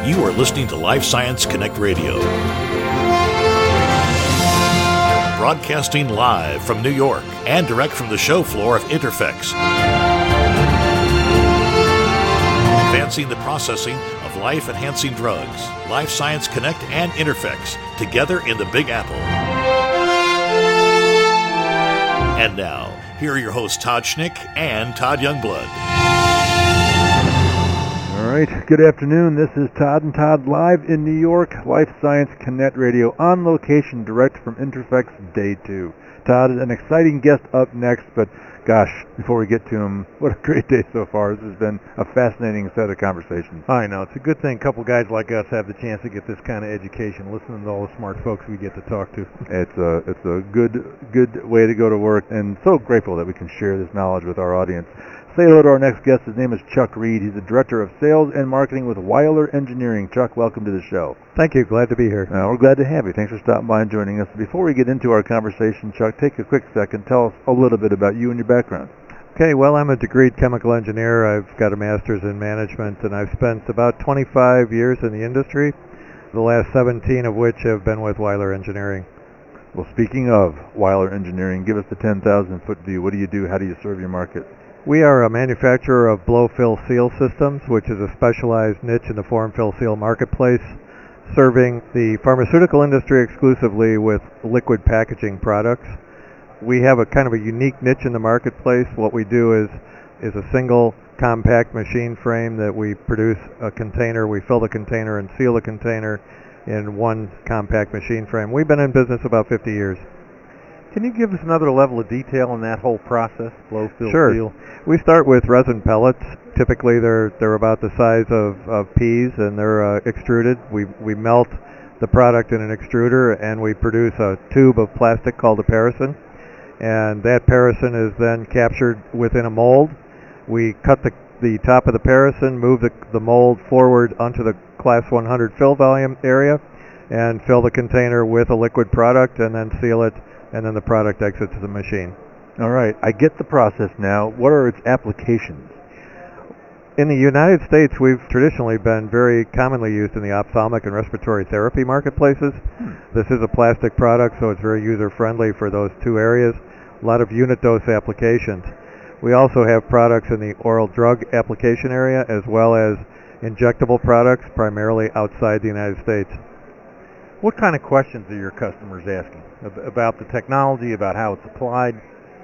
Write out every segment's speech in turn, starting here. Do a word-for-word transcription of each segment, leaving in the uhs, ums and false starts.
You are listening to Life Science Connect Radio. Broadcasting live from New York and direct from the show floor of Interfex. Advancing the processing of life-enhancing drugs. Life Science Connect and Interfex, together in the Big Apple. And now, here are your hosts Todd Schnick and Todd Youngblood. All right, good afternoon. This is Todd and Todd live in New York, Life Science Connect Radio, on location, direct from Interfex Day two. Todd, an exciting guest up next, but gosh, before we get to him, what a great day so far. This has been a fascinating set of conversations. I know. It's a good thing a couple guys like us have the chance to get this kind of education, listening to all the smart folks we get to talk to. It's a, it's a good, good way to go to work, and so grateful that we can share this knowledge with our audience. Say hello to our next guest. His name is Chuck Reed. He's the Director of Sales and Marketing with Weiler Engineering. Chuck, welcome to the show. Thank you. Glad to be here. Uh, we're glad to have you. Thanks for stopping by and joining us. Before we get into our conversation, Chuck, take a quick second. Tell us a little bit about you and your background. Okay, well, I'm a degreed chemical engineer. I've got a master's in management, and I've spent about twenty-five years in the industry, the last seventeen of which have been with Weiler Engineering. Well, speaking of Weiler Engineering, give us the ten thousand foot view. What do you do? How do you serve your market? We are a manufacturer of blow-fill-seal systems, which is a specialized niche in the form-fill-seal marketplace, serving the pharmaceutical industry exclusively with liquid packaging products. We have a kind of a unique niche in the marketplace. What we do is is a single compact machine frame that we produce a container. We fill the container and seal the container in one compact machine frame. We've been in business about fifty years. Can you give us another level of detail on that whole process, blow, fill, sure. seal? We start with resin pellets. Typically, they're they're about the size of, of peas, and they're uh, extruded. We we melt the product in an extruder, and we produce a tube of plastic called a parison. And that parison is then captured within a mold. We cut the the top of the parison, move the the mold forward onto the class one hundred fill volume area, and fill the container with a liquid product, and then seal it. And then the product exits the machine. All right, I get the process now. What are its applications? In the United States, we've traditionally been very commonly used in the ophthalmic and respiratory therapy marketplaces. Hmm. This is a plastic product, so it's very user-friendly for those two areas. A lot of unit dose applications. We also have products in the oral drug application area, as well as injectable products, primarily outside the United States. What kind of questions are your customers asking about the technology, about how it's applied?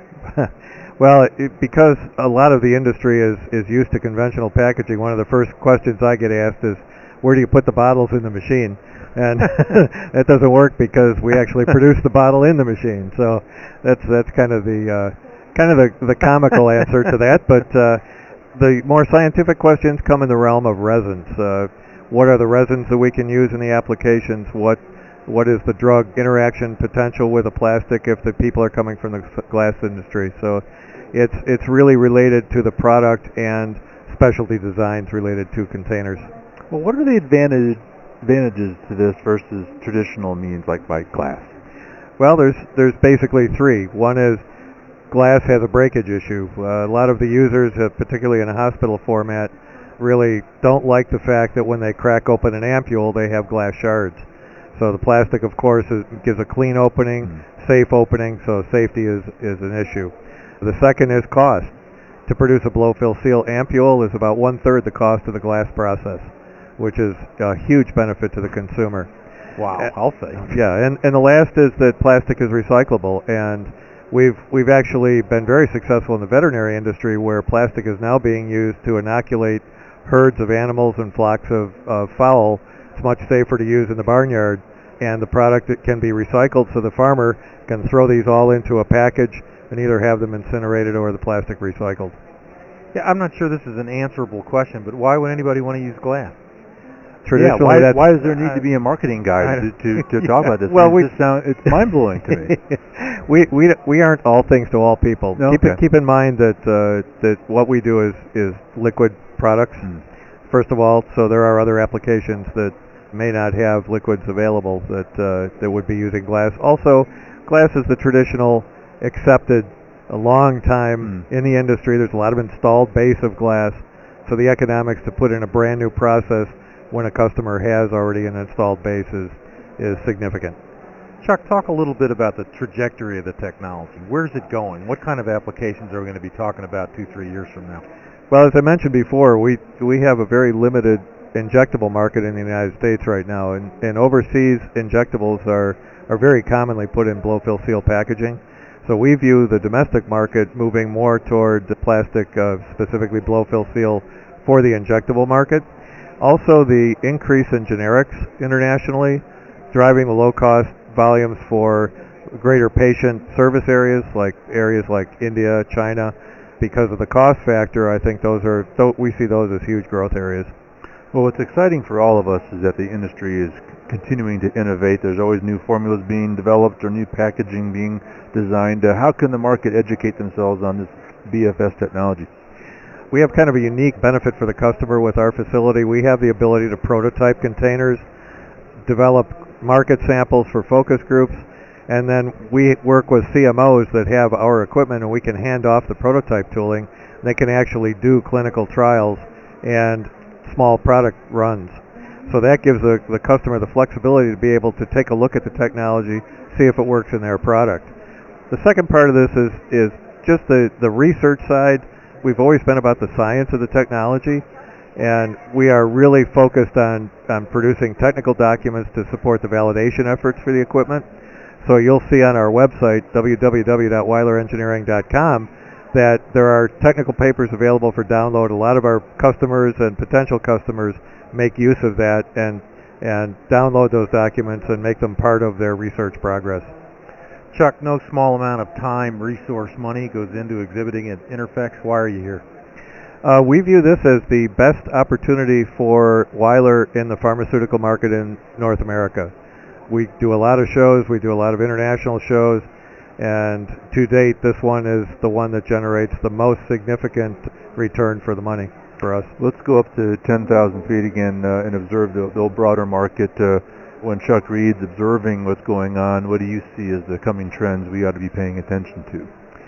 Well, it, because a lot of the industry is, is used to conventional packaging, one of the first questions I get asked is, where do you put the bottles in the machine? And that doesn't work because we actually produce the bottle in the machine. So that's that's kind of the uh, kind of the, the comical answer to that. But uh, the more scientific questions come in the realm of resins. Uh, what are the resins that we can use in the applications? What What is the drug interaction potential with a plastic if the people are coming from the glass industry? So it's it's really related to the product and specialty designs related to containers. Well, what are the advantage, advantages to this versus traditional means like by glass? Well, there's there's basically three. One is glass has a breakage issue. Uh, a lot of the users, uh, particularly in a hospital format, really don't like the fact that when they crack open an ampule, they have glass shards. So the plastic, of course, is, gives a clean opening, mm. safe opening, so safety is, is an issue. The second is cost. To produce a blow-fill-seal ampule is about one-third the cost of the glass process, which is a huge benefit to the consumer. Wow, uh, I'll say. Yeah, and, and the last is that plastic is recyclable, and we've we've actually been very successful in the veterinary industry where plastic is now being used to inoculate herds of animals and flocks of, of fowl. It's much safer to use in the barnyard, and the product that can be recycled, so the farmer can throw these all into a package and either have them incinerated or the plastic recycled. Yeah, I'm not sure this is an answerable question, but why would anybody want to use glass? Traditionally, yeah, why, why does there need uh, to be a marketing guide to, to, to talk yeah, about this? Well, it we, just sound, it's mind-blowing to me. we we we aren't all things to all people. No, keep, okay. it, keep in mind that uh, that what we do is, is liquid products, mm. first of all, so there are other applications that may not have liquids available that uh, that would be using glass. Also, glass is the traditional accepted a long time mm. in the industry. There's a lot of installed base of glass, so the economics to put in a brand new process when a customer has already an installed base is, is significant. Chuck, talk a little bit about the trajectory of the technology. Where's it going? What kind of applications are we going to be talking about two, three years from now? Well, as I mentioned before, we we have a very limited injectable market in the United States right now, and, and overseas injectables are, are very commonly put in blow-fill-seal packaging. So we view the domestic market moving more toward the plastic, uh, specifically blow-fill-seal for the injectable market. Also, the increase in generics internationally, driving the low-cost volumes for greater patient service areas, like areas like India, China. Because of the cost factor, I think those are, we see those as huge growth areas. Well, what's exciting for all of us is that the industry is continuing to innovate. There's always new formulas being developed or new packaging being designed. Uh, how can the market educate themselves on this B F S technology? We have kind of a unique benefit for the customer with our facility. We have the ability to prototype containers, develop market samples for focus groups, and then we work with C M Os that have our equipment, and we can hand off the prototype tooling. They can actually do clinical trials and small product runs. So that gives the, the customer the flexibility to be able to take a look at the technology, see if it works in their product. The second part of this is, is just the, the research side. We've always been about the science of the technology, and we are really focused on, on producing technical documents to support the validation efforts for the equipment. So you'll see on our website, w w w dot weiler engineering dot com, that there are technical papers available for download. A lot of our customers and potential customers make use of that and and download those documents and make them part of their research progress. Chuck, no small amount of time, resource, money goes into exhibiting at Interfex. Why are you here? Uh, we view this as the best opportunity for Weiler in the pharmaceutical market in North America. We do a lot of shows, we do a lot of international shows, and to date, this one is the one that generates the most significant return for the money for us. Let's go up to ten thousand feet again uh, and observe the, the broader market. Uh, when Chuck Reed's observing what's going on, what do you see as the coming trends we ought to be paying attention to?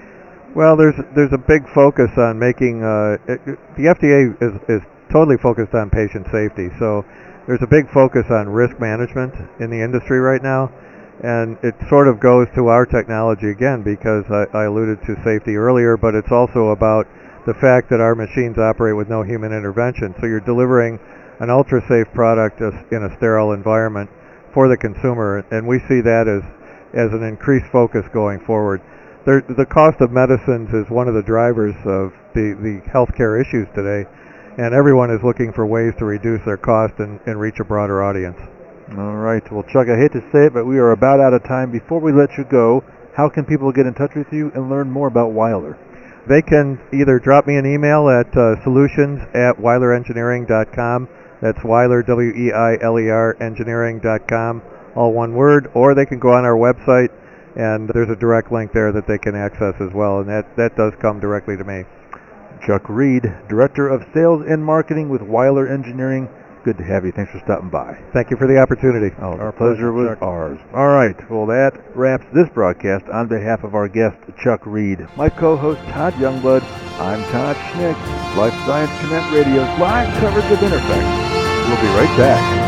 Well, there's there's a big focus on making, uh, it, the F D A is, is totally focused on patient safety, so there's a big focus on risk management in the industry right now. And it sort of goes to our technology again, because I, I alluded to safety earlier, but it's also about the fact that our machines operate with no human intervention. So you're delivering an ultra-safe product in a sterile environment for the consumer, and we see that as, as an increased focus going forward. There, the cost of medicines is one of the drivers of the, the healthcare issues today, and everyone is looking for ways to reduce their cost and, and reach a broader audience. All right. Well, Chuck, I hate to say it, but we are about out of time. Before we let you go, how can people get in touch with you and learn more about Weiler? They can either drop me an email at uh, solutions at weiler engineering dot com. That's Weiler, W E I L E R, engineering dot com, all one word. Or they can go on our website, and there's a direct link there that they can access as well, and that, that does come directly to me. Chuck Reed, Director of Sales and Marketing with Weiler Engineering. Good to have you. Thanks for stopping by. Thank you for the opportunity. Oh, our pleasure was ours. All right. Well, that wraps this broadcast on behalf of our guest, Chuck Reed. My co-host, Todd Youngblood. I'm Todd Schnick. Life Science Connect Radio's live coverage of Interfex. We'll be right back.